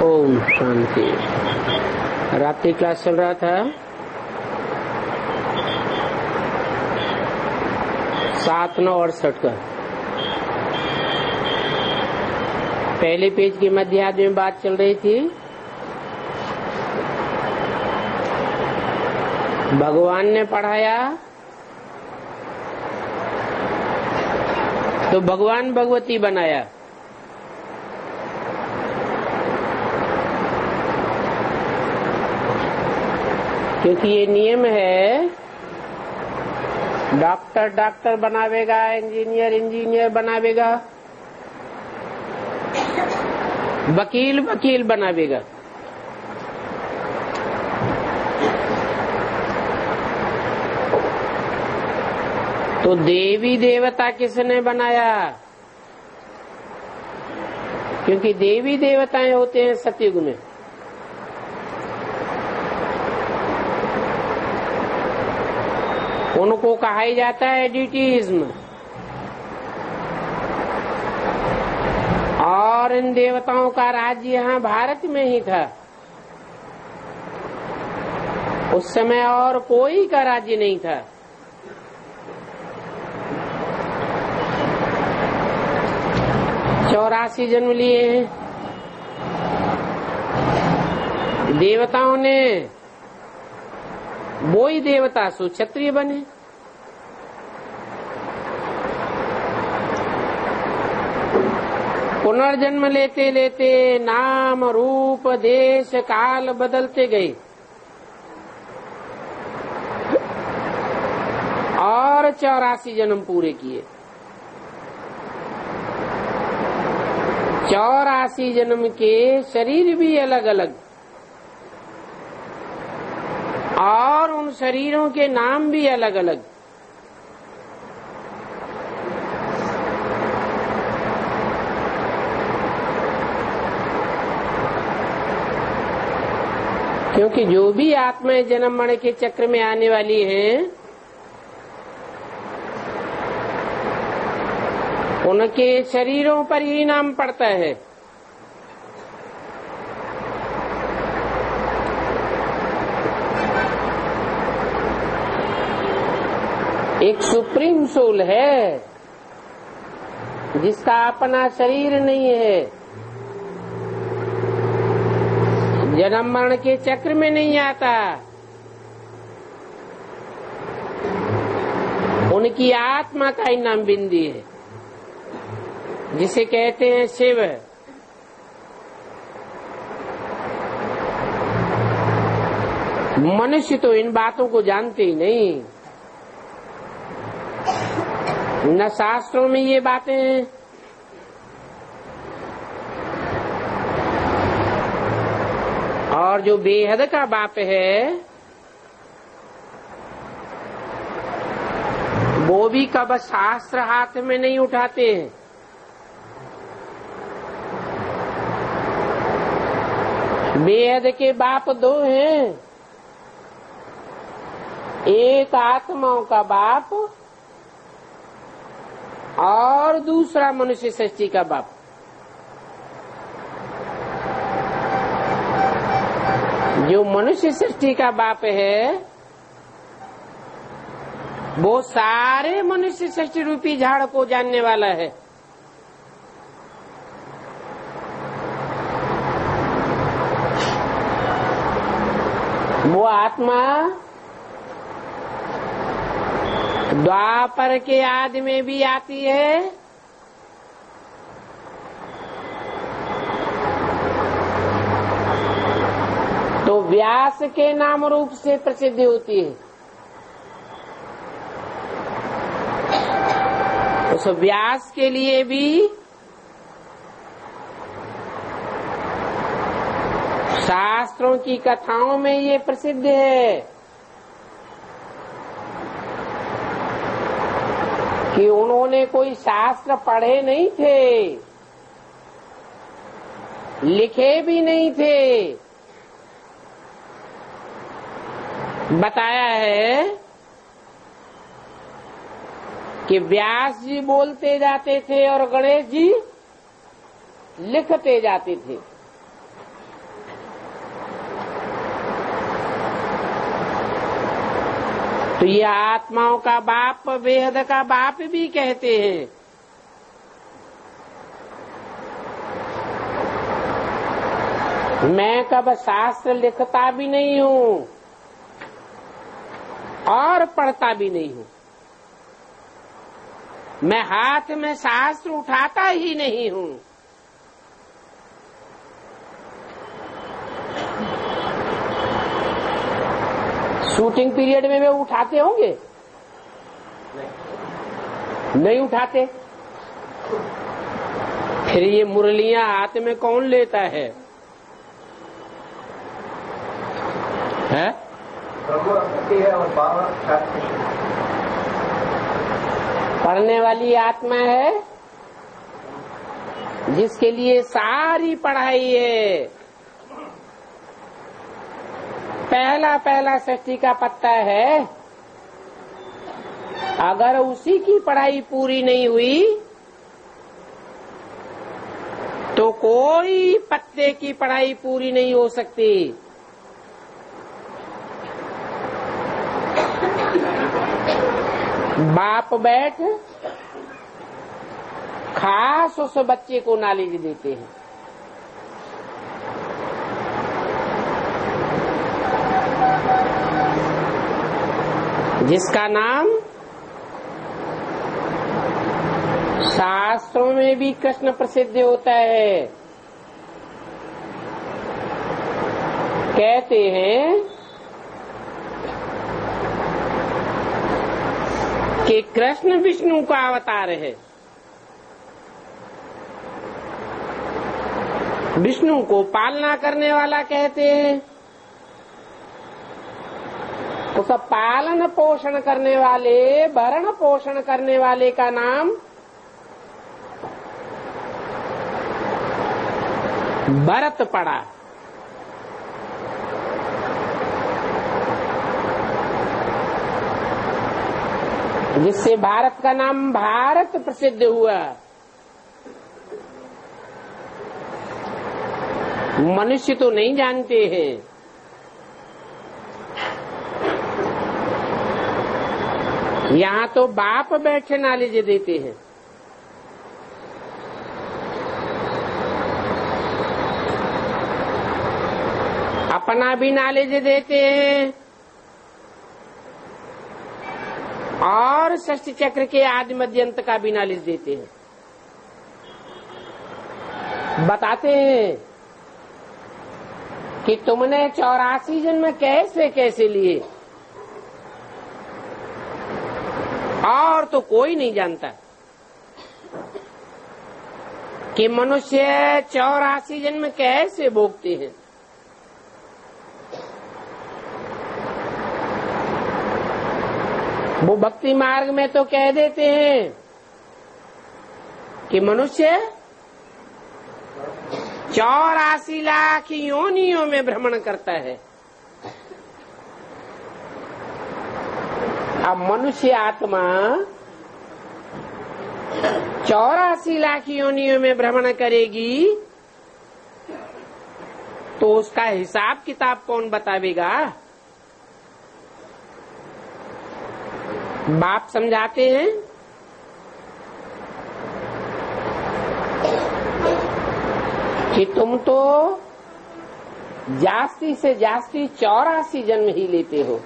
ओम शांति। रात्रि क्लास चल रहा था 7/9/68 का। पहले पेज के मध्यार्ध में बात चल रही थी भगवान ने पढ़ाया तो भगवान भगवती बनाया। क्योंकि ये नियम है, डॉक्टर डॉक्टर बनावेगा, इंजीनियर इंजीनियर बनावेगा, वकील वकील बनावेगा। तो देवी देवता किसने बनाया? क्योंकि देवी देवताएं होते हैं सतयुग में। उनको कहा ही जाता है एडिटिज्म। और इन देवताओं का राज्य यहाँ भारत में ही था। उस समय और कोई का राज्य नहीं था। चौरासी जन्म लिए हैं देवताओं ने। वो ही देवता सो क्षत्रिय बने। पुनर्जन्म लेते लेते नाम रूप देश काल बदलते गए और 84 जन्म पूरे किए। 84 जन्म के शरीर भी अलग अलग और उन शरीरों के नाम भी अलग अलग। क्योंकि जो भी आत्माएं जन्म मरण के चक्र में आने वाली हैं, उनके शरीरों पर ही नाम पड़ता है। एक सुप्रीम सोल है जिसका अपना शरीर नहीं है, जन्म मरण के चक्र में नहीं आता। उनकी आत्मा का ही नाम बिंदी है, जिसे कहते हैं शिव। मनुष्य तो इन बातों को जानते ही नहीं। न शास्त्रों में ये बातें हैं, और जो बेहद का बाप है वो भी कब शास्त्र हाथ में नहीं उठाते हैं। बेहद के बाप दो हैं, एक आत्माओं का बाप और दूसरा मनुष्य सृष्टि का बाप। जो मनुष्य सृष्टि का बाप है वो सारे मनुष्य सृष्टि रूपी झाड़ को जानने वाला है। वो आत्मा द्वापर के आदि में भी आती है तो व्यास के नाम रूप से प्रसिद्ध होती है। उस व्यास के लिए भी शास्त्रों की कथाओं में ये प्रसिद्ध है कि उन्होंने कोई शास्त्र पढ़े नहीं थे, लिखे भी नहीं थे। बताया है कि व्यास जी बोलते जाते थे और गणेश जी लिखते जाते थे। तो ये आत्माओं का बाप बेहद का बाप भी कहते हैं। मैं कब शास्त्र लिखता भी नहीं हूँ और पढ़ता भी नहीं हूँ। मैं हाथ में शास्त्र उठाता ही नहीं हूँ। शूटिंग पीरियड में वे उठाते होंगे? नहीं उठाते। फिर ये मुरलियां हाथ में कौन लेता है? पढ़ने वाली आत्मा है जिसके लिए सारी पढ़ाई है। पहला सृष्टि का पत्ता है। अगर उसी की पढ़ाई पूरी नहीं हुई तो कोई पत्ते की पढ़ाई पूरी नहीं हो सकती। बाप बैठ खास उस बच्चे को नॉलेज देते हैं। जिसका नाम शास्त्रों में भी कृष्ण प्रसिद्ध होता है। कहते हैं कि कृष्ण विष्णु का अवतार है। विष्णु को पालना करने वाला कहते हैं। उसका पालन पोषण करने वाले, भरण पोषण करने वाले का नाम भरत पड़ा। जिससे भारत का नाम भारत प्रसिद्ध हुआ। मनुष्य तो नहीं जानते हैं। यहाँ तो बाप बैठे नॉलेज देते हैं। अपना भी नॉलेज देते हैं और षष्ठी चक्र के आदि मध्यंत का भी नॉलेज देते हैं। बताते हैं कि तुमने 84 जन्म कैसे कैसे लिए, और तो कोई नहीं जानता कि मनुष्य 84 जन्म कैसे भोगते हैं। वो भक्ति मार्ग में तो कह देते हैं कि मनुष्य 84 लाख योनियों में भ्रमण करता है। अब मनुष्य आत्मा 84 लाख योनियों में भ्रमण करेगी तो उसका हिसाब किताब कौन बतावेगा? बाप समझाते हैं कि तुम तो जास्ती से जास्ती 84 जन्म ही लेते हो।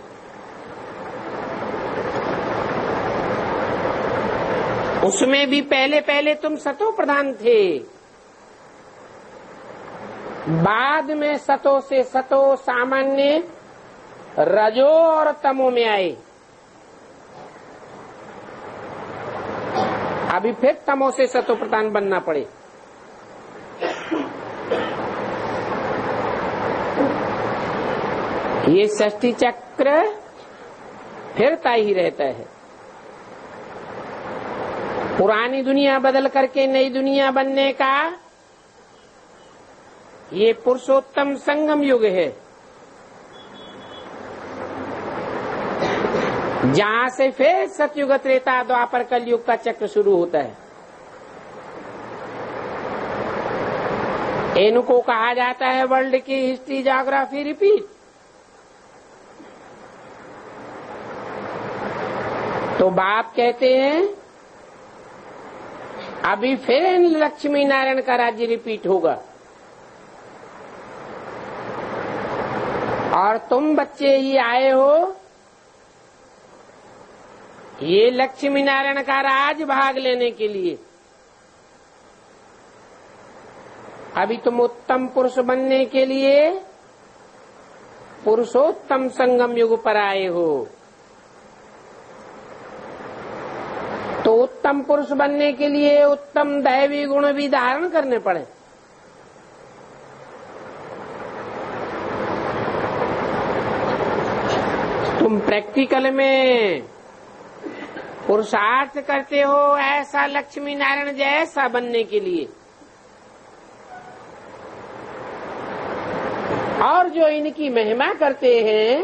उसमें भी पहले पहले तुम सतो प्रधान थे, बाद में सतो से सतो सामान्य रजो और तमो में आए। अभी फिर तमो से सतो प्रधान बनना पड़े। ये षष्ठी चक्र फिरता ही रहता है। पुरानी दुनिया बदल करके नई दुनिया बनने का ये पुरुषोत्तम संगम युग है, जहां से फिर सतयुग त्रेता द्वापर कलयुग का चक्र शुरू होता है। इनको कहा जाता है वर्ल्ड की हिस्ट्री ज्योग्राफी रिपीट। तो बाप कहते हैं अभी फिर लक्ष्मी नारायण का राज्य रिपीट होगा और तुम बच्चे ही आए हो ये लक्ष्मी नारायण का राज भाग लेने के लिए। अभी तुम उत्तम पुरुष बनने के लिए पुरुषोत्तम संगम युग पर आए हो। तो उत्तम पुरुष बनने के लिए उत्तम दैवी गुण भी धारण करने पड़े। तुम प्रैक्टिकल में पुरुषार्थ करते हो ऐसा लक्ष्मी नारायण जैसा बनने के लिए, और जो इनकी महिमा करते हैं,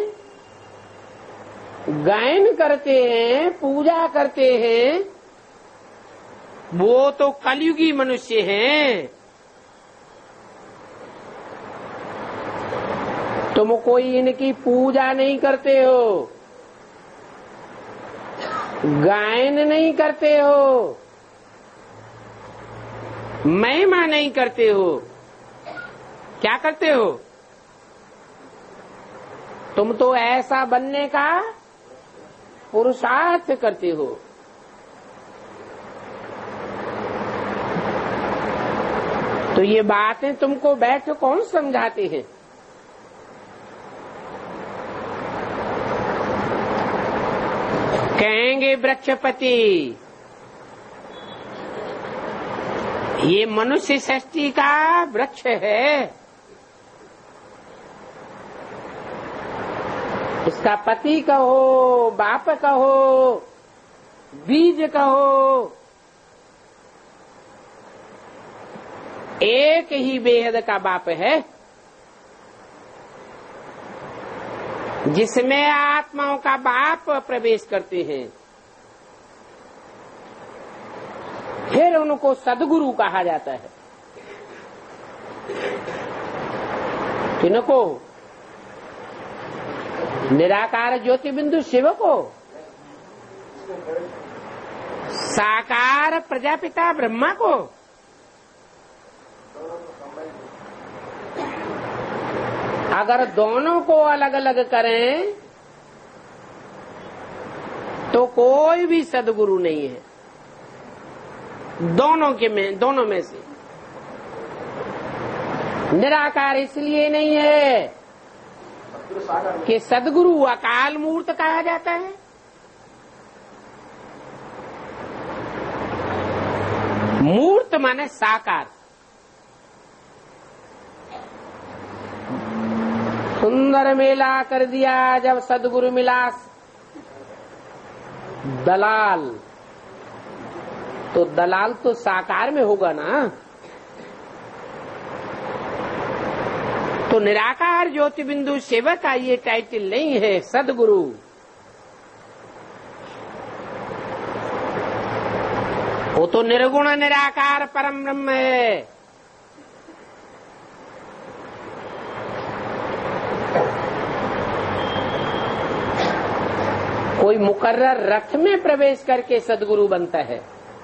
गायन करते हैं, पूजा करते हैं, वो तो कलयुगी मनुष्य हैं। तुम कोई इनकी पूजा नहीं करते हो, गायन नहीं करते हो, महिमा नहीं करते हो। क्या करते हो? तुम तो ऐसा बनने का पुरुषार्थ करते हो। तो ये बातें तुमको बैठ कौन समझाते हैं? कहेंगे वृक्षपति ये मनुष्य सृष्टि का वृक्ष है, इसका पति कहो, बाप कहो, बीज कहो, एक ही बेहद का बाप है जिसमें आत्माओं का बाप प्रवेश करते हैं। फिर उनको सदगुरु कहा जाता है। किनको? निराकार ज्योति बिंदु शिव को, साकार प्रजापिता ब्रह्मा को, अगर दोनों को अलग अलग करें तो कोई भी सदगुरु नहीं है। दोनों में से निराकार इसलिए नहीं है कि सदगुरु अकाल मूर्त कहा जाता है। मूर्त माने साकार। सुंदर मेला कर दिया जब सदगुरु मिला दलाल, तो दलाल तो साकार में होगा ना। तो निराकार ज्योति बिंदु शिव का ये टाइटल नहीं है सदगुरु। वो तो निर्गुण निराकार परम ब्रह्म है। कोई मुकर्रर रथ में प्रवेश करके सदगुरु बनता है।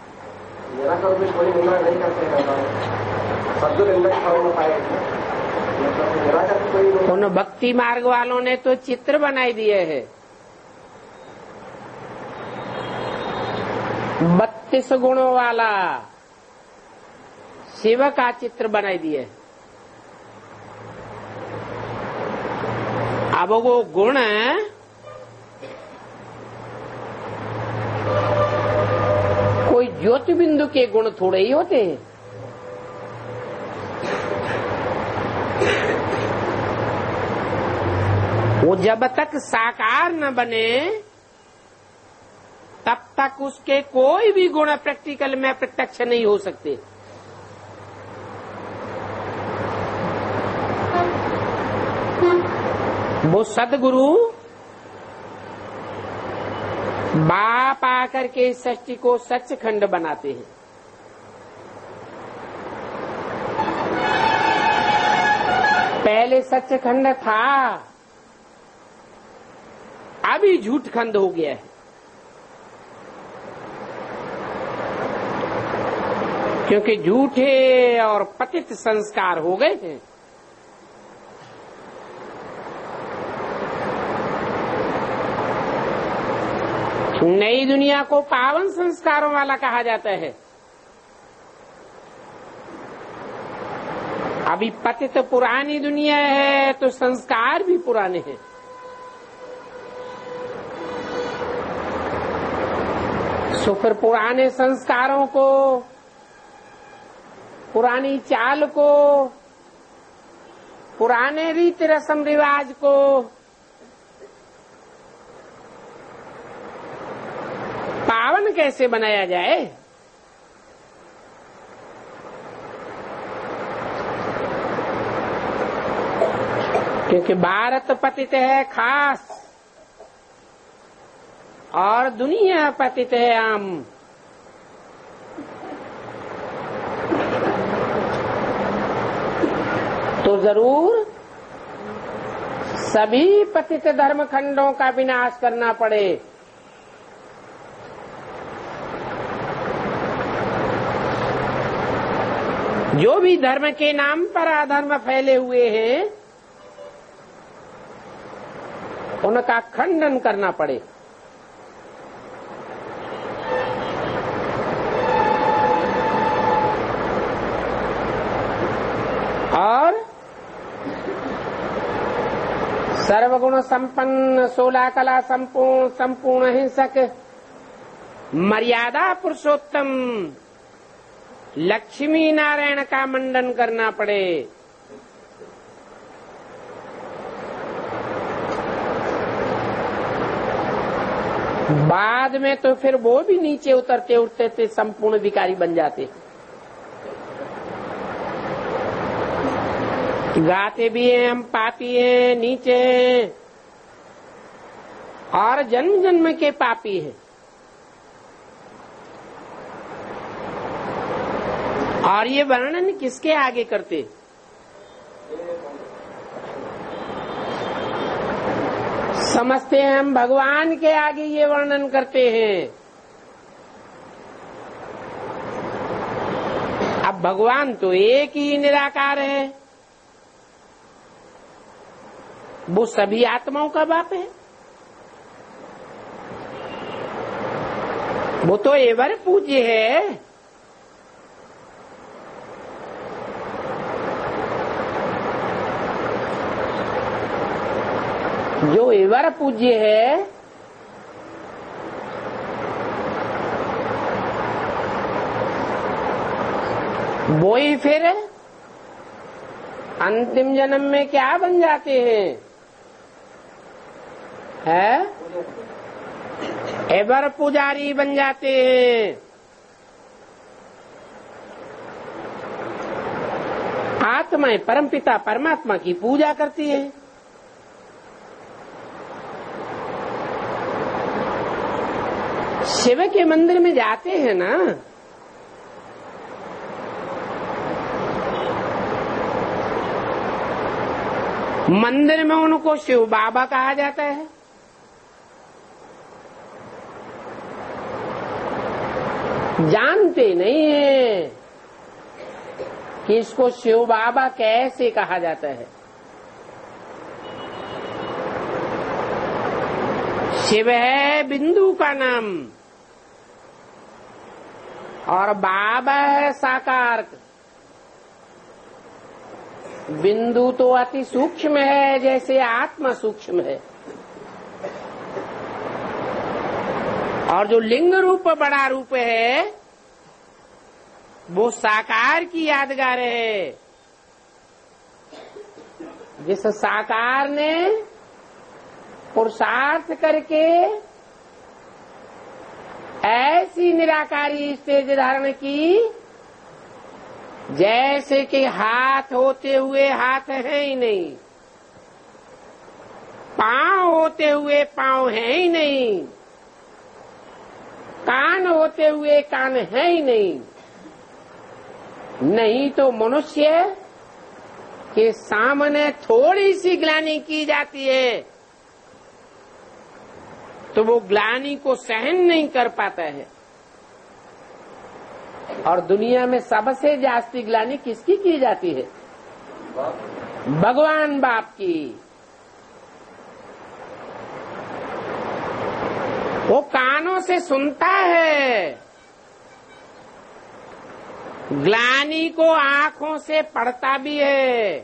उन भक्ति मार्ग वालों ने तो चित्र बनाई दिए हैं, 32 गुणों वाला शिव का चित्र बनाई दिए। अब वो गुण कोई ज्योति बिंदु के गुण थोड़े ही होते हैं। वो जब तक साकार न बने तब तक उसके कोई भी गुण प्रैक्टिकल में प्रत्यक्ष नहीं हो सकते। वो सदगुरु बाप आकर के सृष्टि को सचखंड बनाते हैं। पहले सचखंड था, अभी झूठ खंड हो गया है। क्योंकि झूठे और पतित संस्कार हो गए हैं। नई दुनिया को पावन संस्कारों वाला कहा जाता है। अभी पतित पुरानी दुनिया है तो संस्कार भी पुराने हैं। तो फिर पुराने संस्कारों को, पुरानी चाल को, पुराने रीति रस्म रिवाज को पावन कैसे बनाया जाए? क्योंकि भारत पतित है खास और दुनिया पतित है आम। तो जरूर सभी पतित धर्म खंडों का विनाश करना पड़े। जो भी धर्म के नाम पर अधर्म फैले हुए हैं उनका खंडन करना पड़े। और सर्वगुण संपन्न, 16 कला संपूर्ण हिंसक, मर्यादा पुरुषोत्तम लक्ष्मी नारायण का मंडन करना पड़े। बाद में तो फिर वो भी नीचे उतरते उठते संपूर्ण विकारी बन जाते। गाते भी हैं हम पापी हैं, नीचे हैं और जन्म जन्म के पापी हैं। और ये वर्णन किसके आगे करते? समझते हैं हम भगवान के आगे ये वर्णन करते हैं। अब भगवान तो एक ही निराकार है, वो सभी आत्माओं का बाप है। वो तो एवर पूज्य है। जो एवर पूज्य है वो ही फिर अंतिम जन्म में क्या बन जाते हैं? एवर पुजारी बन जाते हैं। आत्माएं परमपिता परमात्मा की पूजा करती हैं। शिव के मंदिर में जाते हैं ना, मंदिर में उनको शिव बाबा कहा जाता है। जानते नहीं है कि इसको शिव बाबा कैसे कहा जाता है। शिव है बिंदु का नाम और बाबा है साकार। बिंदु तो अति सूक्ष्म है, जैसे आत्मा सूक्ष्म है, और जो लिंग रूप बड़ा रूप है वो साकार की यादगार है। जिस साकार ने पुरुषार्थ करके ऐसी निराकारी स्टेज धारण की जैसे कि हाथ होते हुए हाथ है ही नहीं, पांव होते हुए पांव है ही नहीं, कान होते हुए कान है ही नहीं। नहीं तो मनुष्य के सामने थोड़ी सी ग्लानि की जाती है तो वो ग्लानि को सहन नहीं कर पाता है। और दुनिया में सबसे जास्ती ग्लानि किसकी की जाती है? भगवान बाप की। वो कानों से सुनता है, ग्लानि को आंखों से पढ़ता भी है।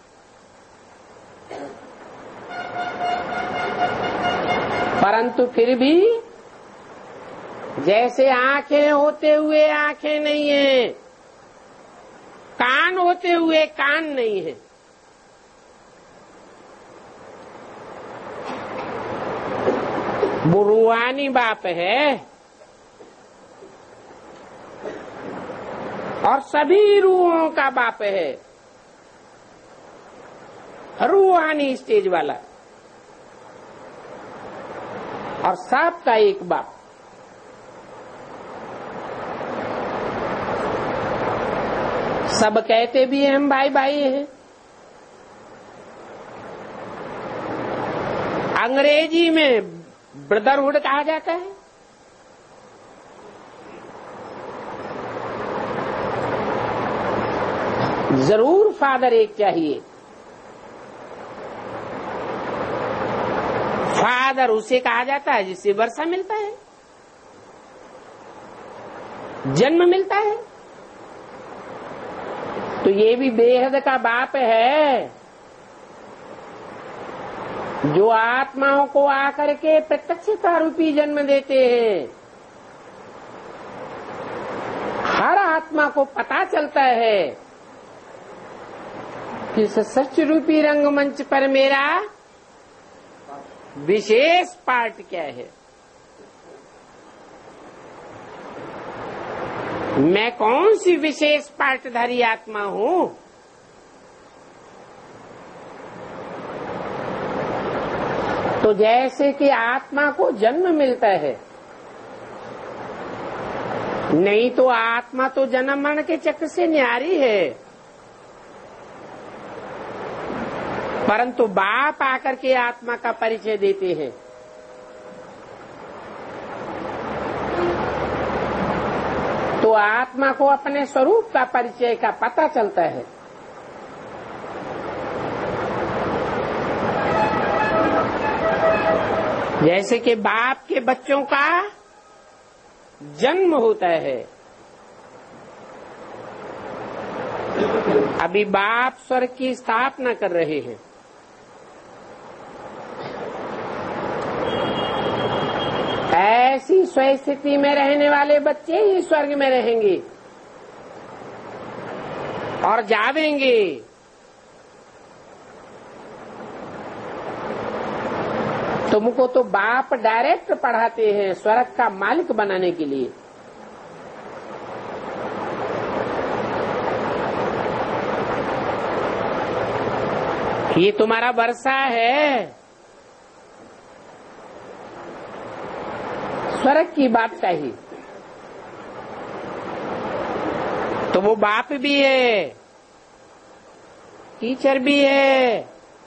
परंतु फिर भी जैसे आंखें होते हुए आंखें नहीं है, कान होते हुए कान नहीं है, वो रूहानी बाप है और सभी रूहों का बाप है, रूहानी स्टेज वाला, और सबका एक बाप। सब कहते भी हैं हम भाई भाई हैं। अंग्रेजी में ब्रदरहुड कहा जाता है। जरूर फादर एक चाहिए। फादर उसे कहा जाता है जिससे वर्षा मिलता है, जन्म मिलता है। तो ये भी बेहद का बाप है जो आत्माओं को आकर के प्रत्यक्षता रूपी जन्म देते हैं। हर आत्मा को पता चलता है कि इस सच रूपी रंगमंच पर मेरा विशेष पार्ट क्या है, मैं कौन सी विशेष पार्टधारी आत्मा हूं। तो जैसे कि आत्मा को जन्म मिलता है, नहीं तो आत्मा तो जन्म मरण के चक्र से न्यारी है, परंतु बाप आकर के आत्मा का परिचय देते हैं। तो आत्मा को अपने स्वरूप का परिचय का पता चलता है। जैसे कि बाप के बच्चों का जन्म होता है। अभी बाप स्वर्ग की स्थापना कर रहे हैं। ऐसी स्वस्थिति में रहने वाले बच्चे ही स्वर्ग में रहेंगे और जावेंगे। तुमको तो बाप डायरेक्ट पढ़ाते हैं स्वर्ग का मालिक बनाने के लिए। ये तुम्हारा वर्षा है, स्वर्ग की बात चाहिए। तो वो बाप भी है, टीचर भी है,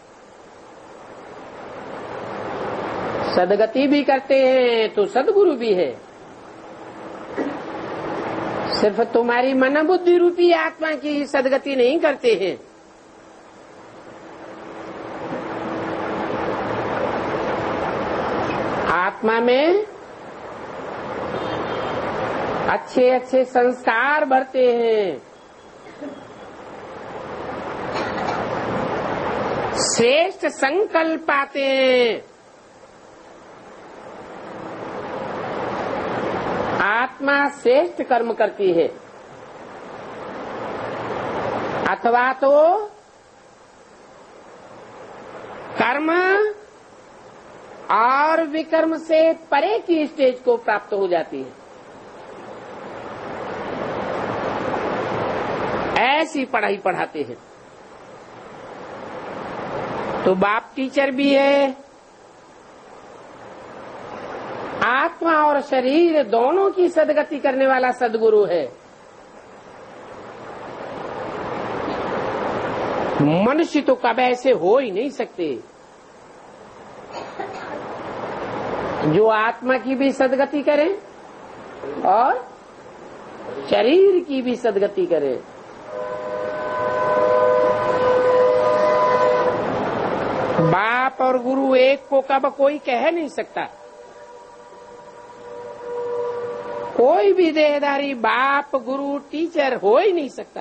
सदगति भी करते हैं तो सदगुरु भी है। सिर्फ तुम्हारी मन बुद्धि रूपी आत्मा की सदगति नहीं करते हैं। आत्मा में अच्छे अच्छे संस्कार भरते हैं, श्रेष्ठ संकल्प आते हैं। आत्मा श्रेष्ठ कर्म करती है, अथवा तो कर्म और विकर्म से परे की स्टेज को प्राप्त हो जाती है। ऐसी पढ़ाई पढ़ाते हैं। तो बाप टीचर भी है, आत्मा और शरीर दोनों की सदगति करने वाला सदगुरु है। मनुष्य तो कब ऐसे हो ही नहीं सकते जो आत्मा की भी सदगति करें और शरीर की भी सदगति करे। बाप और गुरु एक को कब कोई कह नहीं सकता। कोई भी देहधारी बाप गुरु टीचर हो ही नहीं सकता।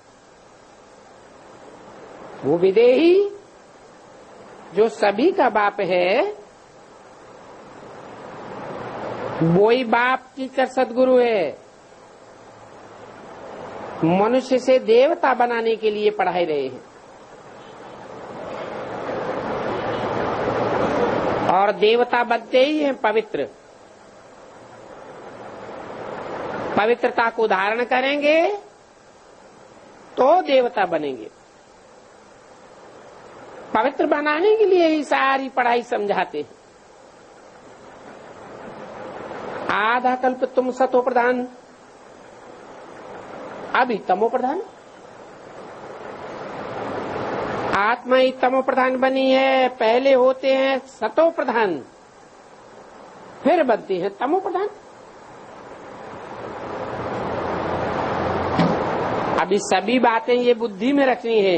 वो विदेही जो सभी का बाप है, वो ही बाप टीचर सदगुरु है। मनुष्य से देवता बनाने के लिए पढ़ाई रहे हैं, और देवता बनते ही हैं पवित्र। पवित्रता को धारण करेंगे तो देवता बनेंगे। पवित्र बनाने के लिए ही सारी पढ़ाई समझाते हैं। आधा कल्प तुम सतो प्रधान, अभी तमो प्रधान। आत्मा ही तमो प्रधान बनी है। पहले होते हैं सतो प्रधान, फिर बनती है तमो प्रधान। अभी सभी बातें ये बुद्धि में रखनी है।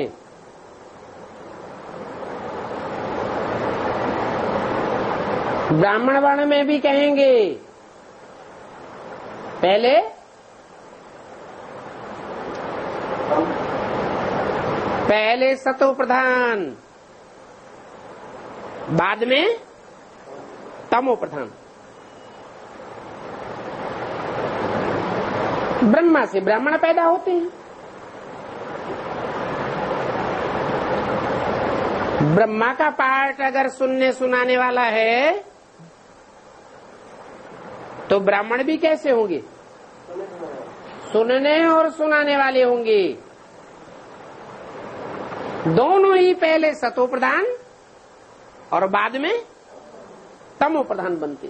ब्राह्मण वर्ण में भी कहेंगे पहले सतो प्रधान, बाद में तमो प्रधान। ब्रह्मा से ब्राह्मण पैदा होते हैं। ब्रह्मा का पाठ अगर सुनने सुनाने वाला है तो ब्राह्मण भी कैसे होंगे? सुनने और सुनाने वाले होंगे। दोनों ही पहले सतो प्रधान और बाद में तमो प्रधान बनते।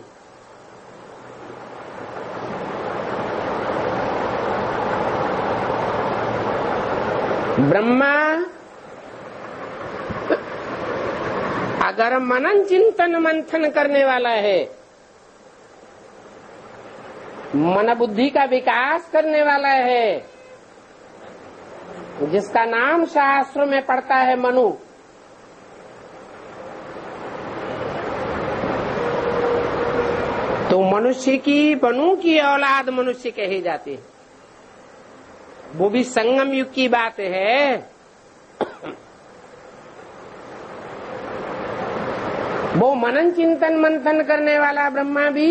ब्रह्मा अगर मनन चिंतन मंथन करने वाला है, मन बुद्धि का विकास करने वाला है, जिसका नाम शास्त्रों में पड़ता है मनु, तो मनुष्य की मनु की औलाद मनुष्य कहे जाते हैं। वो भी संगम युग की बात है। वो मनन चिंतन मंथन करने वाला ब्रह्मा भी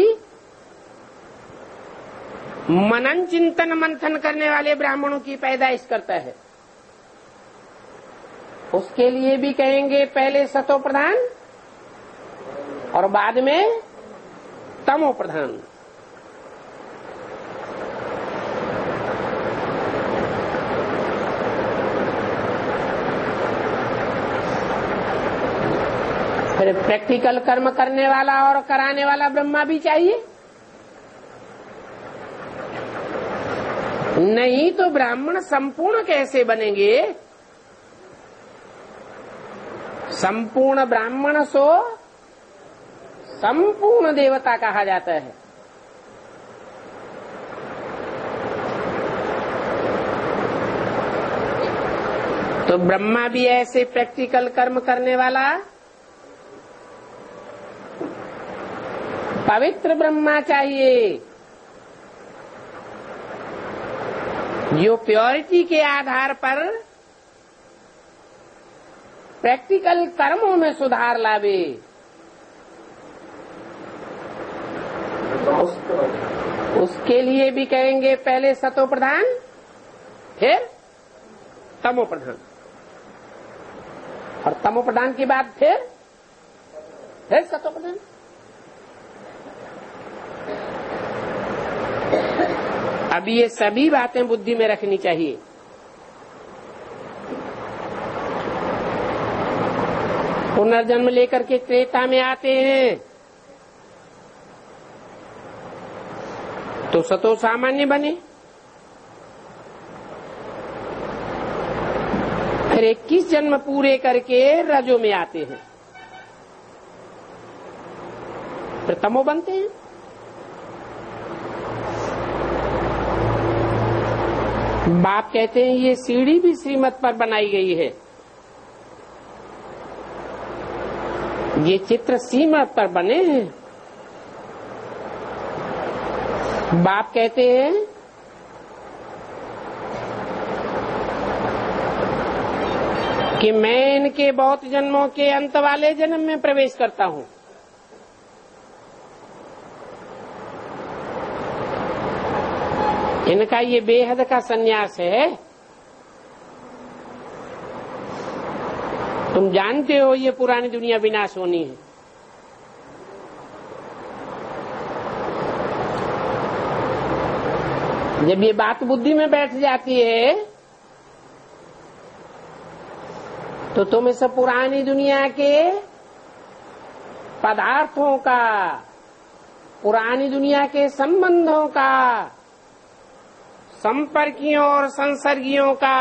मनन चिंतन मंथन करने वाले ब्राह्मणों की पैदाइश करता है। उसके लिए भी कहेंगे पहले सतो प्रधान और बाद में तमो प्रधान। फिर प्रैक्टिकल कर्म करने वाला और कराने वाला ब्रह्मा भी चाहिए। नहीं तो ब्राह्मण संपूर्ण कैसे बनेंगे? संपूर्ण ब्राह्मण सो संपूर्ण देवता कहा जाता है। तो ब्रह्मा भी ऐसे प्रैक्टिकल कर्म करने वाला पवित्र ब्रह्मा चाहिए, जो प्योरिटी के आधार पर प्रैक्टिकल कर्मों में सुधार लावे। उसके लिए भी कहेंगे पहले सतो प्रधान फिर तमो प्रधान, और तमो प्रधान की बात फिर सतो प्रधान। अभी ये सभी बातें बुद्धि में रखनी चाहिए। पुनर्जन्म लेकर के त्रेता में आते हैं तो सतो सामान्य बने, फिर 21 जन्म पूरे करके रजो में आते हैं, फिर तमो बनते हैं। बाप कहते हैं ये सीढ़ी भी श्रीमत पर बनाई गई है, ये चित्र श्रीमत पर बने हैं। बाप कहते हैं कि मैं इनके बहुत जन्मों के अंत वाले जन्म में प्रवेश करता हूं। इनका ये बेहद का सन्यास है। तुम जानते हो ये पुरानी दुनिया विनाश होनी है। जब ये बात बुद्धि में बैठ जाती है तो तुम इस पुरानी दुनिया के पदार्थों का, पुरानी दुनिया के संबंधों का, संपर्कियों और संसर्गियों का,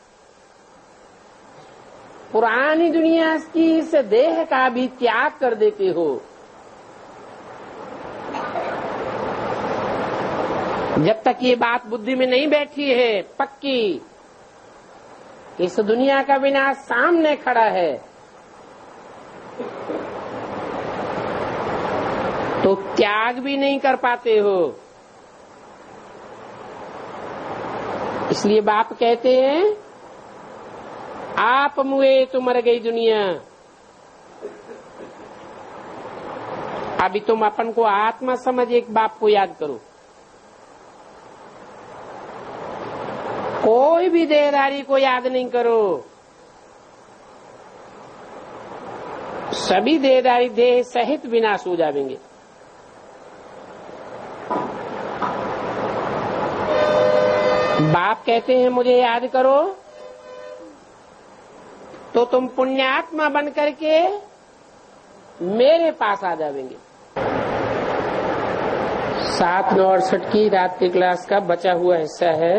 पुरानी दुनिया की इस देह का भी त्याग कर देते हो। जब तक ये बात बुद्धि में नहीं बैठी है पक्की, इस दुनिया का विनाश सामने खड़ा है, तो त्याग भी नहीं कर पाते हो। इसलिए बाप कहते हैं आप मुए तो मर गई दुनिया। अभी तुम अपन को आत्मा समझ एक बाप को याद करो। कोई भी देहधारी को याद नहीं करो। सभी देहधारी देह सहित विनाश हो जाएंगे। बाप कहते हैं मुझे याद करो तो तुम पुण्यात्मा बन करके मेरे पास आ जाएंगे। 7/9/68 की रात की क्लास का बचा हुआ हिस्सा है।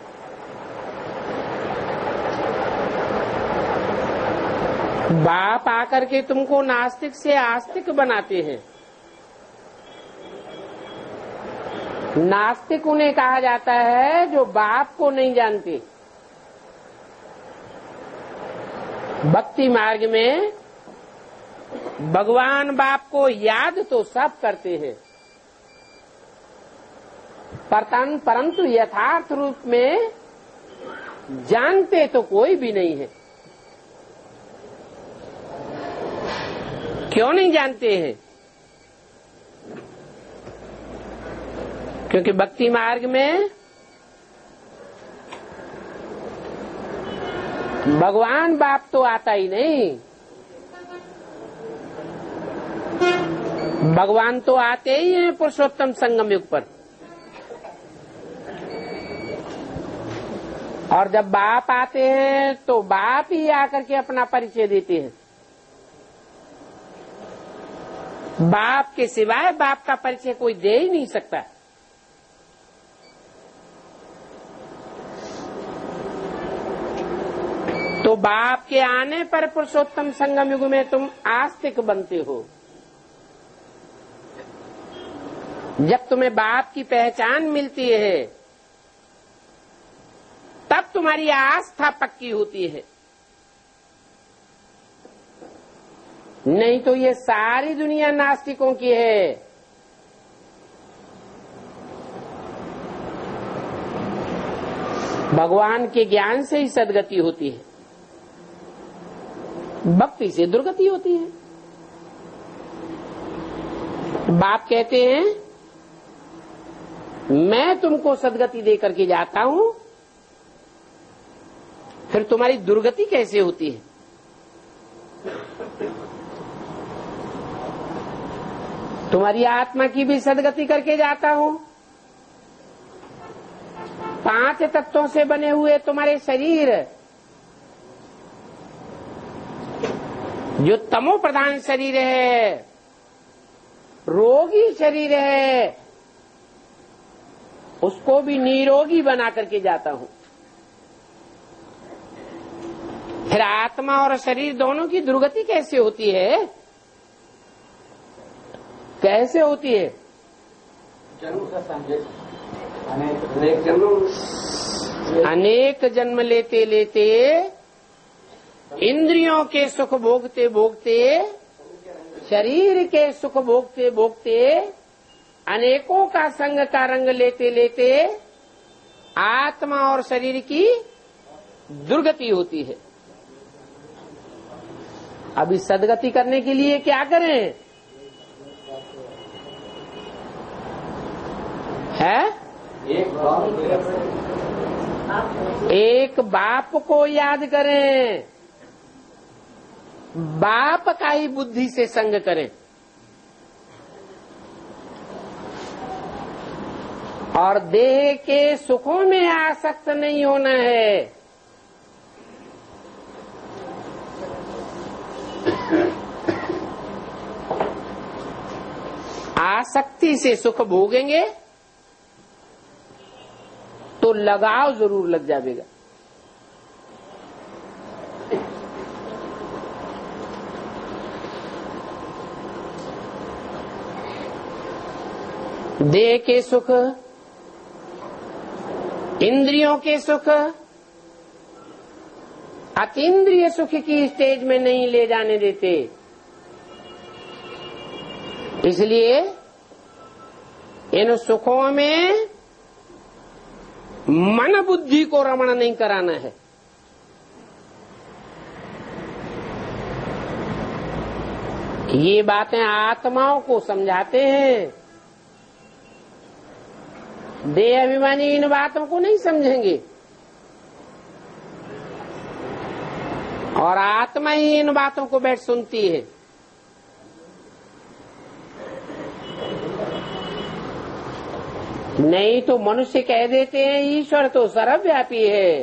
बाप आकर के तुमको नास्तिक से आस्तिक बनाते हैं। नास्तिक उन्हें कहा जाता है जो बाप को नहीं जानते। भक्ति मार्ग में भगवान बाप को याद तो सब करते हैं, परंतु यथार्थ रूप में जानते तो कोई भी नहीं है। क्यों नहीं जानते हैं? क्योंकि भक्ति मार्ग में भगवान बाप तो आता ही नहीं। भगवान तो आते ही हैं पुरुषोत्तम संगम युग पर। और जब बाप आते हैं तो बाप ही आकर के अपना परिचय देते हैं। बाप के सिवाय बाप का परिचय कोई दे ही नहीं सकता। तो बाप के आने पर पुरुषोत्तम संगम युग में तुम आस्तिक बनते हो। जब तुम्हें बाप की पहचान मिलती है तब तुम्हारी आस्था पक्की होती है। नहीं तो ये सारी दुनिया नास्तिकों की है। भगवान के ज्ञान से ही सदगति होती है, भक्ति से दुर्गति होती है। बाप कहते हैं मैं तुमको सदगति देकर के जाता हूं, फिर तुम्हारी दुर्गति कैसे होती है? तुम्हारी आत्मा की भी सदगति करके जाता हूं। 5 तत्वों से बने हुए तुम्हारे शरीर जो तमो प्रधान शरीर है, रोगी शरीर है, उसको भी निरोगी बना करके जाता हूं। फिर आत्मा और शरीर दोनों की दुर्गति कैसे होती है? कैसे होती है? अनेक जन्म लेते लेते इंद्रियों के सुख भोगते भोगते, शरीर के सुख भोगते भोगते, अनेकों का संग का रंग लेते लेते आत्मा और शरीर की दुर्गति होती है। अभी सदगति करने के लिए क्या करें? है एक बाप को याद करें, बाप का ही बुद्धि से संग करें और देह के सुखों में आसक्त नहीं होना है। आसक्ति से सुख भोगेंगे तो लगाव जरूर लग जाएगा। देह के सुख, इंद्रियों के सुख अतीन्द्रिय सुख की स्टेज में नहीं ले जाने देते। इसलिए इन सुखों में मन बुद्धि को रमण नहीं कराना है। ये बातें आत्माओं को समझाते हैं। देह अभिमानी इन बातों को नहीं समझेंगे और आत्मा ही इन बातों को बैठ सुनती है। नहीं तो मनुष्य कह देते हैं ईश्वर तो सर्वव्यापी है।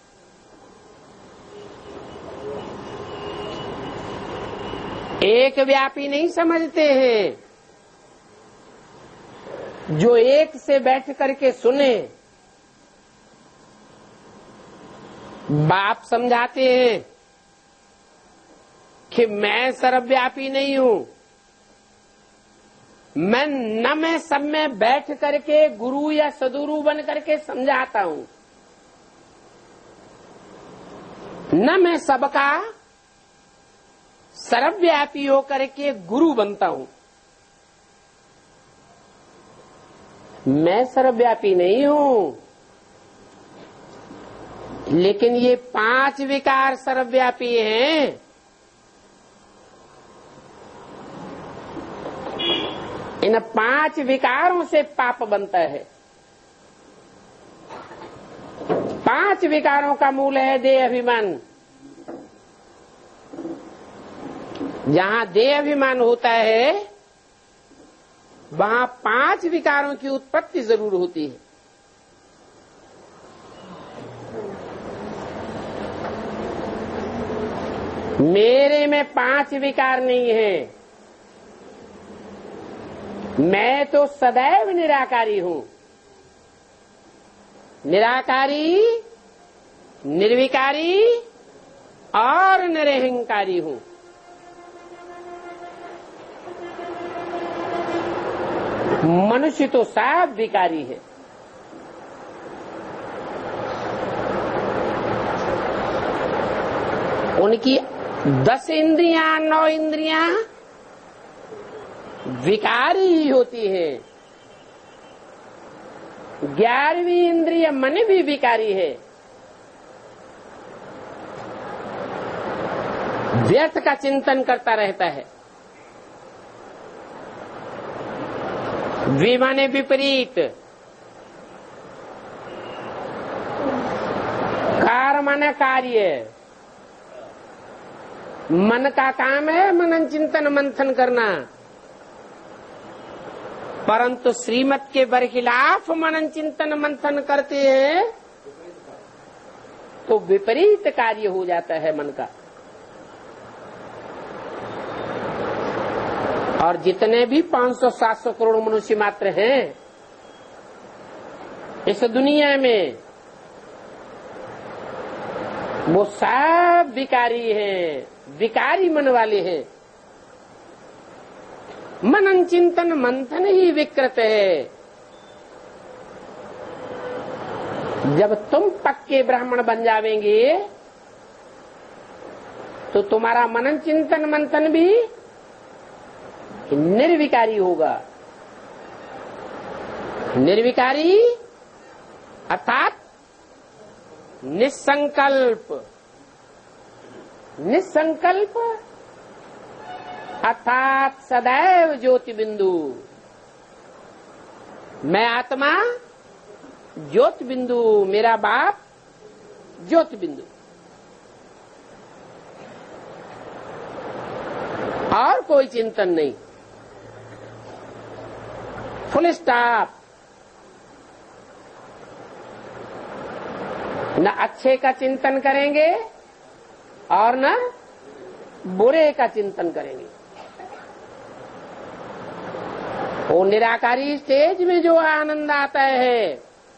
एक व्यापी नहीं समझते हैं। जो एक से बैठ करके सुने, बाप समझाते हैं कि मैं सर्वव्यापी नहीं हूं, मैं सब में बैठ करके गुरु या सदगुरु बन करके समझाता हूं, न मैं सबका सर्वव्यापी होकर के गुरु बनता हूं। मैं सर्वव्यापी नहीं हूं, लेकिन ये 5 विकार सर्वव्यापी हैं। इन 5 विकारों से पाप बनता है। 5 विकारों का मूल है देह अभिमान। जहां देह अभिमान होता है वहां 5 विकारों की उत्पत्ति जरूर होती है। मेरे में 5 विकार नहीं है। मैं तो सदैव निराकारी हूं। निराकारी, निर्विकारी और निरहंकारी हूं। मनुष्य तो सब विकारी है। उनकी 10 इंद्रियां, 9 इंद्रियां विकारी ही होती है। 11वीं इंद्रिय मन भी विकारी है। व्यर्थ का चिंतन करता रहता है। विमाने विपरीत, कार माने कार्य। मन का काम है मनन चिंतन मंथन करना, परंतु श्रीमत के बरखिलाफ मनन चिंतन मंथन करते हैं तो विपरीत कार्य हो जाता है मन का। और जितने भी 500-700 करोड़ मनुष्य मात्र हैं इस दुनिया में, वो सब विकारी हैं, विकारी मन वाले हैं। मनन चिंतन मंथन ही विकृत है। जब तुम पक्के ब्राह्मण बन जावेंगे तो तुम्हारा मनन चिंतन मंथन भी निर्विकारी होगा। निर्विकारी अर्थात निसंकल्प। निसंकल्प अर्थात सदैव ज्योति बिंदु। मैं आत्मा ज्योति बिंदु, मेरा बाप ज्योति बिंदु। और कोई चिंतन नहीं, फुल स्टॉप। न अच्छे का चिंतन करेंगे और न बुरे का चिंतन करेंगे। वो निराकारी स्टेज में जो आनंद आता है,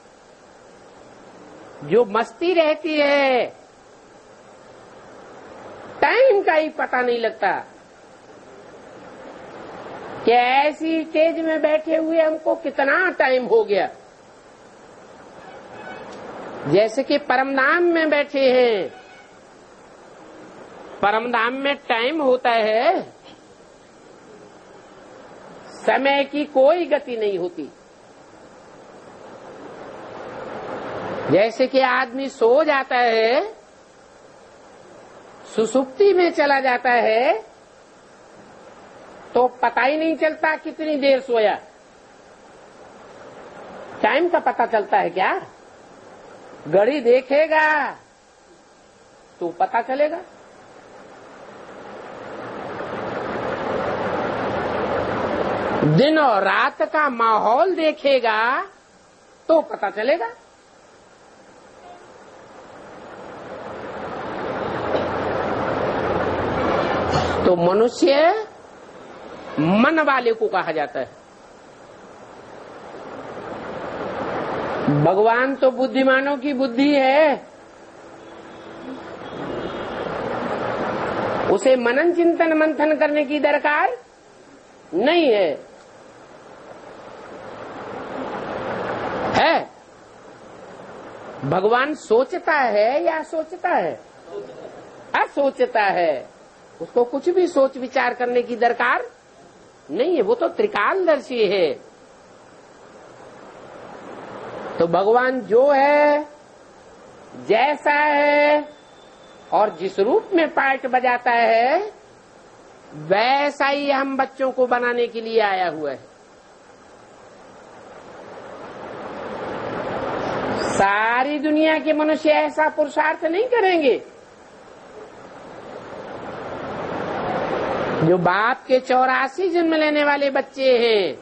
जो मस्ती रहती है, टाइम का ही पता नहीं लगता कि ऐसी स्टेज में बैठे हुए हमको कितना टाइम हो गया। जैसे कि परमधाम में बैठे हैं, परमधाम में टाइम होता है, समय की कोई गति नहीं होती। जैसे कि आदमी सो जाता है, सुसुप्ति में चला जाता है, तो पता ही नहीं चलता कितनी देर सोया। टाइम का पता चलता है क्या? घड़ी देखेगा तो पता चलेगा। दिन और रात का माहौल देखेगा तो पता चलेगा। तो मनुष्य मन वाले को कहा जाता है। भगवान तो बुद्धिमानों की बुद्धि है, उसे मनन चिंतन मंथन करने की दरकार नहीं है। भगवान सोचता है या सोचता है? असोचता है। उसको कुछ भी सोच विचार करने की दरकार नहीं है, वो तो त्रिकालदर्शी है। तो भगवान जो है, जैसा है और जिस रूप में पार्ट बजाता है, वैसा ही हम बच्चों को बनाने के लिए आया हुआ है। सारी दुनिया के मनुष्य ऐसा पुरुषार्थ नहीं करेंगे। जो बाप के 84 जन्म लेने वाले बच्चे हैं,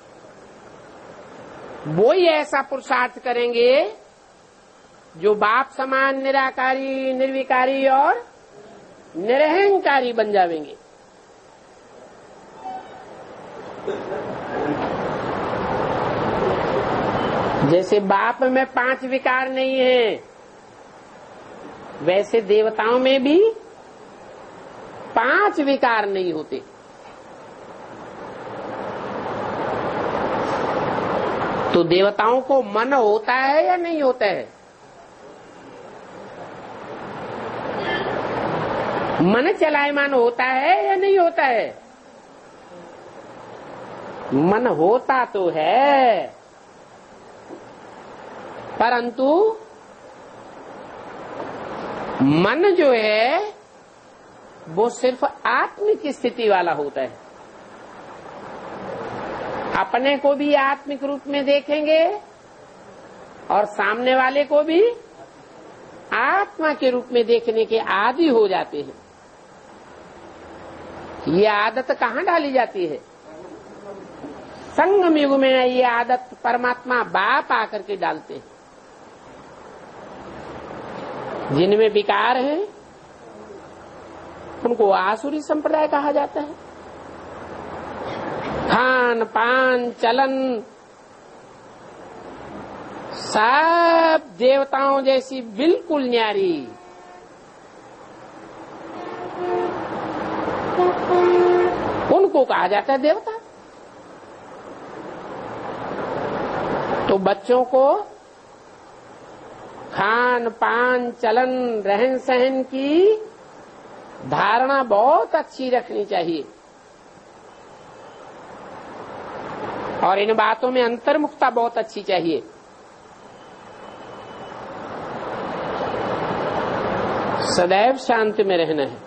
वो ही ऐसा पुरुषार्थ करेंगे जो बाप समान निराकारी, निर्विकारी और निरहंकारी बन जाएंगे। जैसे बाप में 5 विकार नहीं है, वैसे देवताओं में भी 5 विकार नहीं होते। तो देवताओं को मन होता है या नहीं होता है? मन चलायमान होता है या नहीं होता है? मन होता तो है, परंतु मन जो है वो सिर्फ आत्मिक स्थिति वाला होता है। अपने को भी आत्मिक रूप में देखेंगे और सामने वाले को भी आत्मा के रूप में देखने के आदी हो जाते हैं। ये आदत कहाँ डाली जाती है? संगम युग में ये आदत परमात्मा बाप आकर के डालते हैं। जिनमें विकार है उनको आसुरी संप्रदाय कहा जाता है। खान पान चलन सब देवताओं जैसी बिल्कुल न्यारी। उनको कहा जाता है देवता। तो बच्चों को खान पान चलन रहन सहन की धारणा बहुत अच्छी रखनी चाहिए और इन बातों में अंतर्मुखता बहुत अच्छी चाहिए। सदैव शांति में रहना है।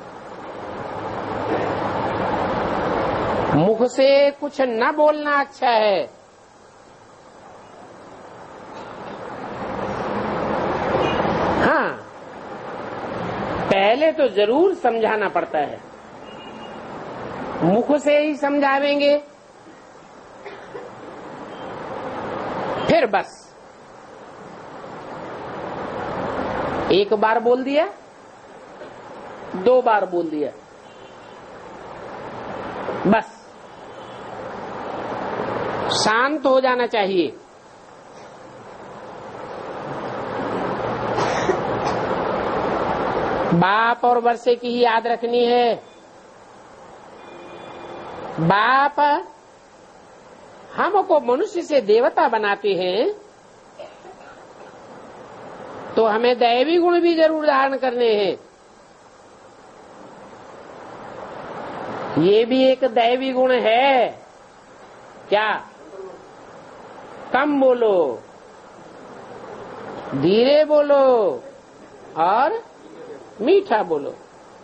मुख से कुछ न बोलना अच्छा है। हाँ, पहले तो जरूर समझाना पड़ता है। मुख से ही समझावेंगे फिर बस एक बार बोल दिया, 2 बार बोल दिया, बस शांत हो जाना चाहिए। बाप और वर्षे की ही याद रखनी है। बाप हमको मनुष्य से देवता बनाते हैं तो हमें दैवी गुण भी जरूर धारण करने हैं। ये भी एक दैवी गुण है। क्या? कम बोलो, धीरे बोलो और मीठा बोलो।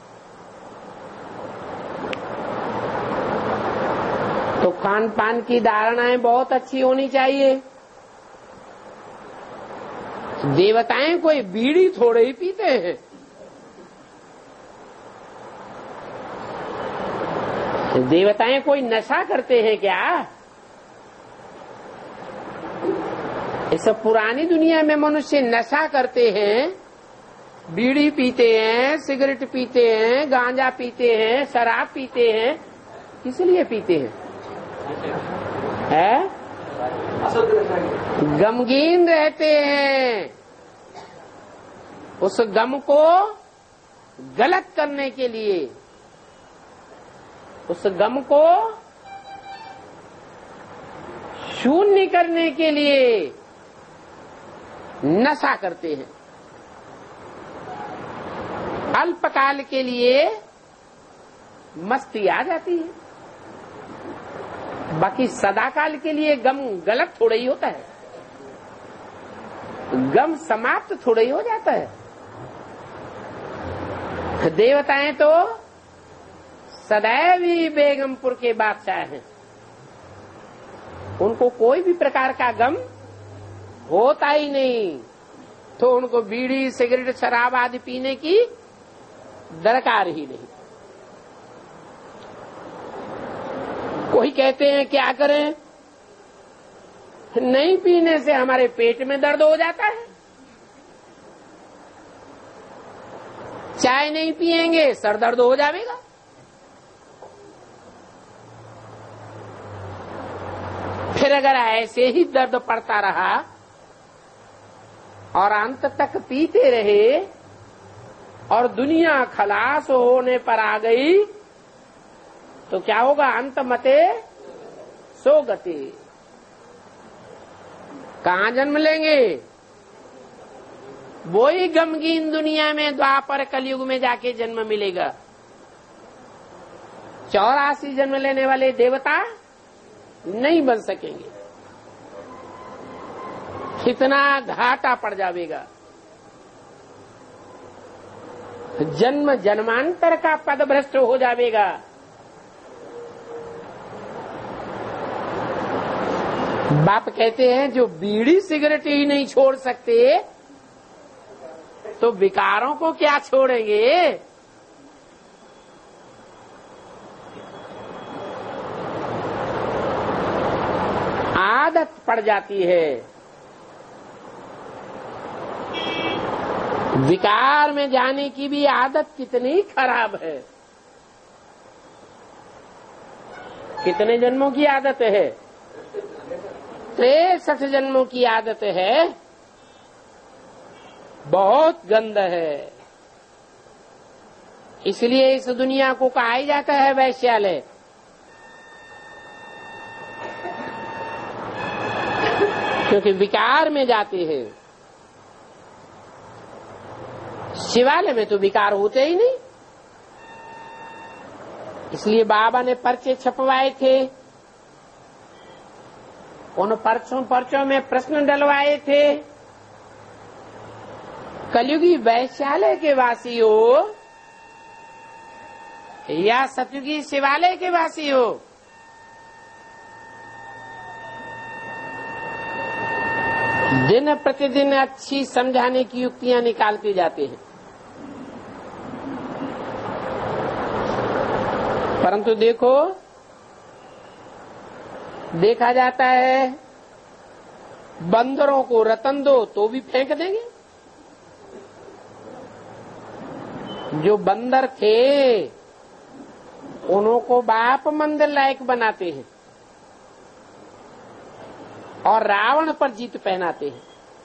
तो खान पान की धारणाएं बहुत अच्छी होनी चाहिए। देवताएं कोई बीड़ी थोड़े ही पीते हैं। देवताएं कोई नशा करते हैं क्या? इस पुरानी दुनिया में मनुष्य नशा करते हैं, बीड़ी पीते हैं, सिगरेट पीते हैं, गांजा पीते हैं, शराब पीते हैं। किस लिए पीते हैं? गमगीन रहते हैं। उस गम को गलत करने के लिए, उस गम को शून्य करने के लिए नशा करते हैं। अल्पकाल के लिए मस्ती आ जाती है, बाकी सदाकाल के लिए गम गलत थोड़ा ही होता है। गम समाप्त थोड़ा ही हो जाता है। देवताएं तो सदैव ही बेगमपुर के बादशाह हैं। उनको कोई भी प्रकार का गम होता ही नहीं, तो उनको बीड़ी सिगरेट शराब आदि पीने की दरकार ही नहीं। कोई कहते हैं क्या करें, नहीं पीने से हमारे पेट में दर्द हो जाता है। चाय नहीं पिएंगे सर दर्द हो जाएगा। फिर अगर ऐसे ही दर्द पड़ता रहा और अंत तक पीते रहे और दुनिया खलास होने पर आ गई तो क्या होगा? अंत मते सो गति। कहाँ जन्म लेंगे? वही गमगीन दुनिया में द्वापर कलयुग में जाके जन्म मिलेगा। 84 जन्म लेने वाले देवता नहीं बन सकेंगे। कितना घाटा पड़ जाएगा। जन्म जन्मांतर का पद भ्रष्ट हो जाएगा। बाप कहते हैं जो बीड़ी सिगरेट ही नहीं छोड़ सकते तो विकारों को क्या छोड़ेंगे? आदत पड़ जाती है। विकार में जाने की भी आदत कितनी खराब है। कितने जन्मों की आदत है? 63 जन्मों की आदत है। बहुत गंद है। इसलिए इस दुनिया को कहा ही जाता है वैश्यालय। क्योंकि विकार में जाते हैं। शिवालय में तो विकार होते ही नहीं, इसलिए बाबा ने पर्चे छपवाए थे, उन पर्चों में प्रश्न डलवाए थे। कलयुगी वैश्यालय के वासी हो या सतयुगी शिवालय के वासी हो, दिन प्रतिदिन अच्छी समझाने की युक्तियां निकालते जाते हैं, परंतु देखा जाता है बंदरों को रतन दो तो भी फेंक देंगे। जो बंदर थे उनको बाप मंदिर लायक बनाते हैं और रावण पर जीत पहनाते हैं।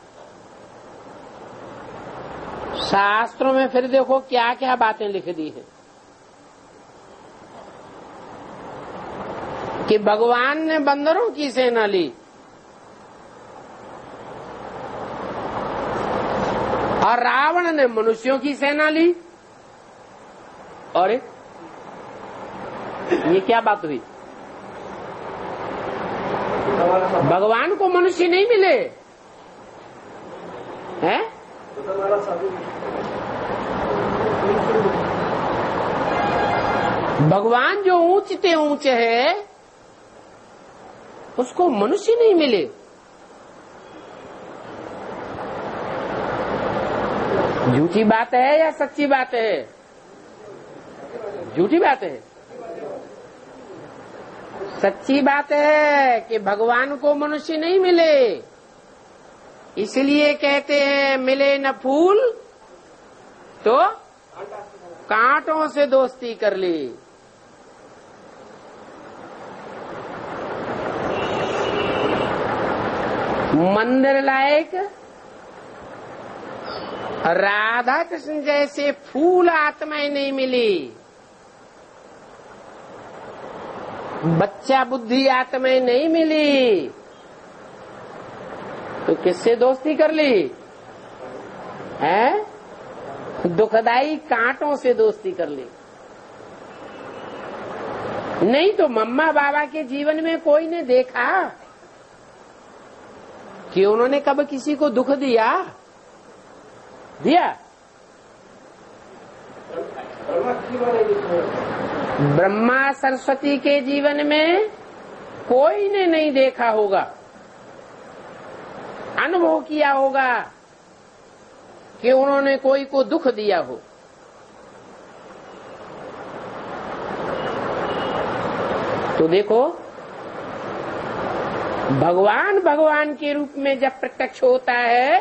शास्त्रों में फिर देखो क्या क्या बातें लिख दी है कि भगवान ने बंदरों की सेना ली और रावण ने मनुष्यों की सेना ली। और ये क्या बात हुई? भगवान को मनुष्य नहीं मिले हैं? भगवान जो ऊंचते ऊंचे है उसको मनुष्य नहीं मिले। झूठी बात है या सच्ची बात है? झूठी बात है। सच्ची बात है कि भगवान को मनुष्य नहीं मिले, इसलिए कहते हैं मिले न फूल तो कांटों से दोस्ती कर ली। मंदिर लायक राधा कृष्ण जैसे फूल आत्माएं नहीं मिली, बच्चा बुद्धि आत्माएं नहीं मिली, तो किससे दोस्ती कर ली है? दुखदाई कांटों से दोस्ती कर ली। नहीं तो मम्मा बाबा के जीवन में कोई ने देखा कि उन्होंने कब किसी को दुख दिया? ब्रह्मा सरस्वती के जीवन में कोई ने नहीं देखा होगा, अनुभव किया होगा कि उन्होंने कोई को दुख दिया हो। तो देखो भगवान भगवान के रूप में जब प्रत्यक्ष होता है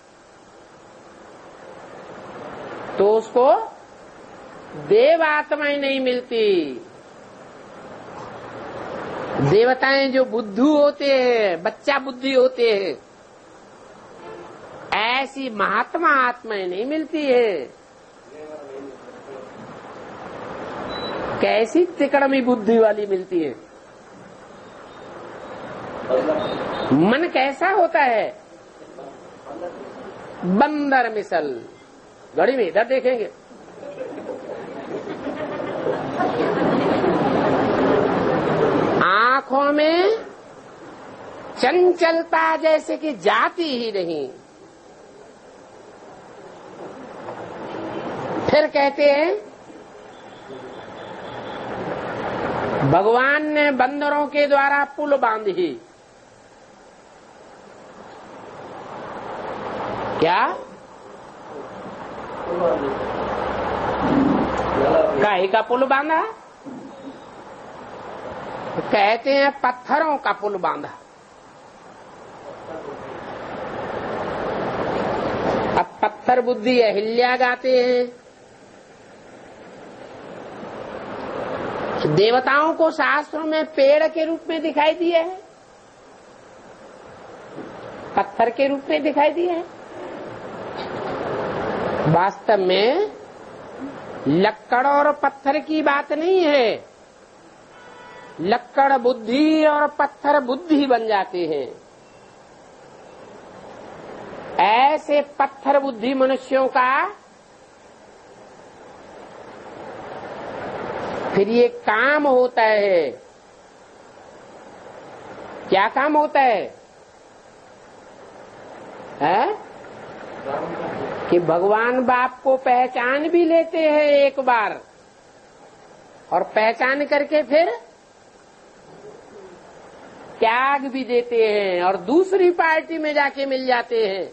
तो उसको देव आत्माएं नहीं मिलती। देवताएं जो बुद्धू होते हैं, बच्चा बुद्धि होते हैं, ऐसी महात्मा आत्माएं नहीं मिलती है। कैसी तिकड़मी बुद्धि वाली मिलती है। मन कैसा होता है? बंदर मिसल। घड़ी में इधर देखेंगे, आंखों में चंचलता जैसे कि जाती ही नहीं। फिर कहते हैं भगवान ने बंदरों के द्वारा पुल बांधी। क्या? काहे का पुल बांधा? कहते हैं पत्थरों का पुल बांधा। अब पत्थर बुद्धि अहिल्या गाते हैं। देवताओं को शास्त्रों में पेड़ के रूप में दिखाई दिया है, पत्थर के रूप में दिखाई दिया है। वास्तव में लक्कड़ और पत्थर की बात नहीं है। लक्कड़ बुद्धि और पत्थर बुद्धि बन जाते हैं। ऐसे पत्थर बुद्धि मनुष्यों का फिर ये काम होता है। क्या काम होता है? कि भगवान बाप को पहचान भी लेते हैं एक बार, और पहचान करके फिर त्याग भी देते हैं और दूसरी पार्टी में जाके मिल जाते हैं।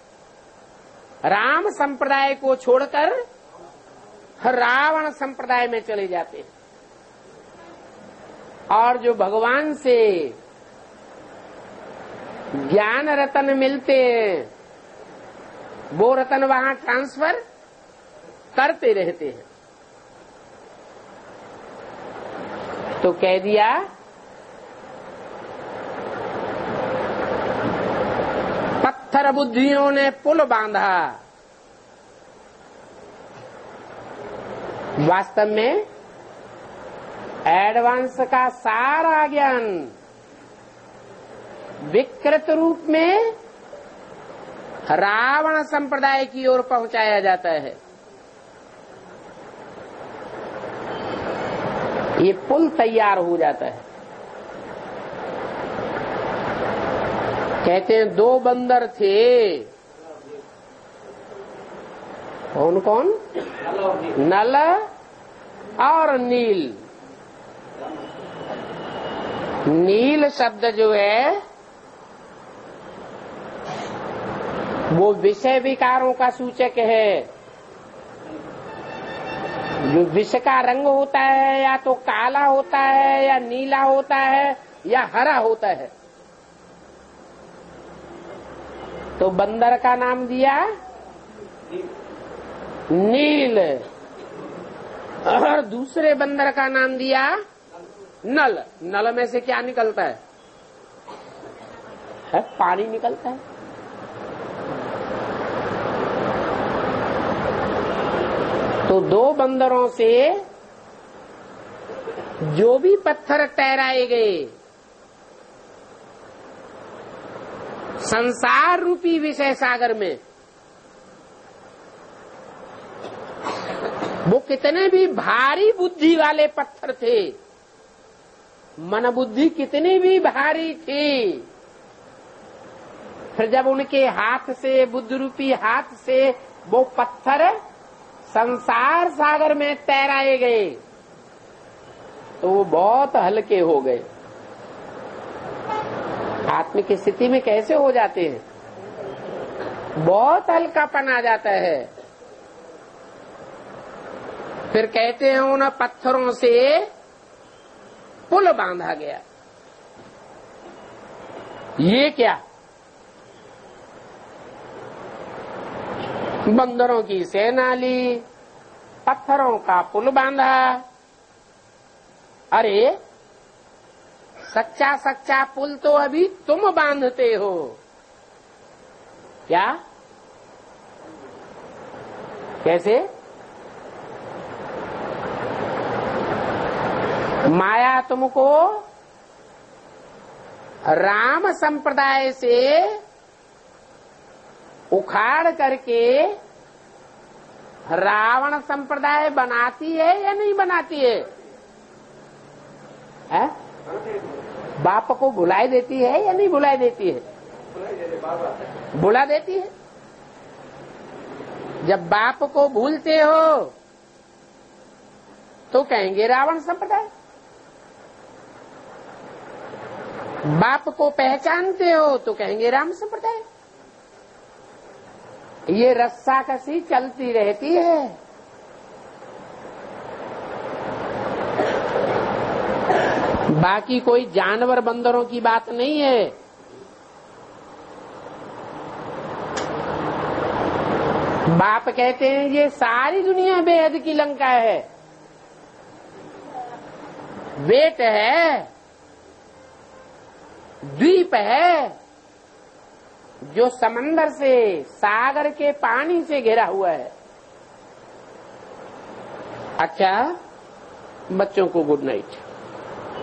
राम संप्रदाय को छोड़कर रावण संप्रदाय में चले जाते हैं। और जो भगवान से ज्ञान रतन मिलते हैं वो रतन वहां ट्रांसफर करते रहते हैं। तो कह दिया पत्थर बुद्धियों ने पुल बांधा। वास्तव में एडवांस का सारा ज्ञान विकृत रूप में रावण संप्रदाय की ओर पहुंचाया जाता है। ये पुल तैयार हो जाता है। कहते हैं 2 बंदर थे। कौन कौन? नल और नील। नील शब्द जो है वो विषय विकारों का सूचक है। जो विष का रंग होता है या तो काला होता है या नीला होता है या हरा होता है। तो बंदर का नाम दिया नील और दूसरे बंदर का नाम दिया नल। नल में से क्या निकलता है? पानी निकलता है। तो 2 बंदरों से जो भी पत्थर टहराए गए संसार रूपी विषय सागर में, वो कितने भी भारी बुद्धि वाले पत्थर थे, मन बुद्धि कितनी भी भारी थी, फिर जब उनके हाथ से, बुद्धि रूपी हाथ से वो पत्थर संसार सागर में तैराए गए तो वो बहुत हल्के हो गए। आत्मिक स्थिति में कैसे हो जाते हैं? बहुत हल्कापन आ जाता है। फिर कहते हैं उन पत्थरों से पुल बांधा गया। ये क्या? बंदरों की सेना ली, पत्थरों का पुल बांधा। अरे सच्चा सच्चा पुल तो अभी तुम बांधते हो। क्या? कैसे? माया तुमको राम संप्रदाय से उखाड़ करके रावण संप्रदाय बनाती है या नहीं बनाती है? बाप को भुलाई देती है या नहीं भुलाई देती है? भुला देती है। जब बाप को भूलते हो तो कहेंगे रावण संप्रदाय, बाप को पहचानते हो तो कहेंगे राम संप्रदाय। ये रस्साकसी चलती रहती है। बाकी कोई जानवर बंदरों की बात नहीं है। बाप कहते हैं ये सारी दुनिया बेहद की लंका है, वेट है, द्वीप है जो समंदर से, सागर के पानी से घिरा हुआ है। अच्छा, बच्चों को गुड नाइट।